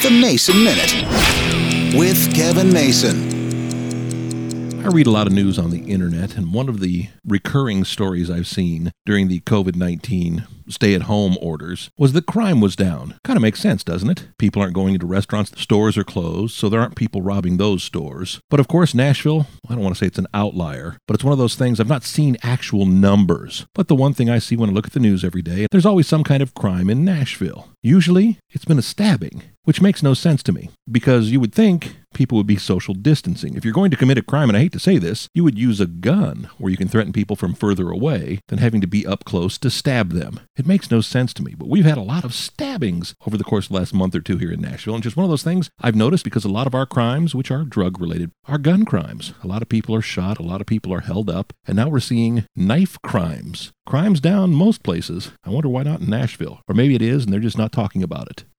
The Mason Minute with Kevin Mason. I read a lot of news on the internet, and one of the recurring stories I've seen during the COVID-19 stay-at-home orders was that crime was down. Kind of makes sense, doesn't it? People aren't going into restaurants, stores are closed, so there aren't people robbing those stores. But of course, Nashville, I don't want to say it's an outlier, but it's one of those things I've not seen actual numbers. But the one thing I see when I look at the news every day, there's always some kind of crime in Nashville. Usually, it's been a stabbing, which makes no sense to me, because you would think people would be social distancing. If you're going to commit a crime, and I hate to say this, you would use a gun where you can threaten people from further away than having to be up close to stab them. It makes no sense to me, but we've had a lot of stabbings over the course of the last month or two here in Nashville, and just one of those things I've noticed because a lot of our crimes, which are drug-related, are gun crimes. A lot of people are shot, a lot of people are held up, and now we're seeing knife crimes. Crime's down most places. I wonder why not in Nashville. Or maybe it is, and they're just not talking about it.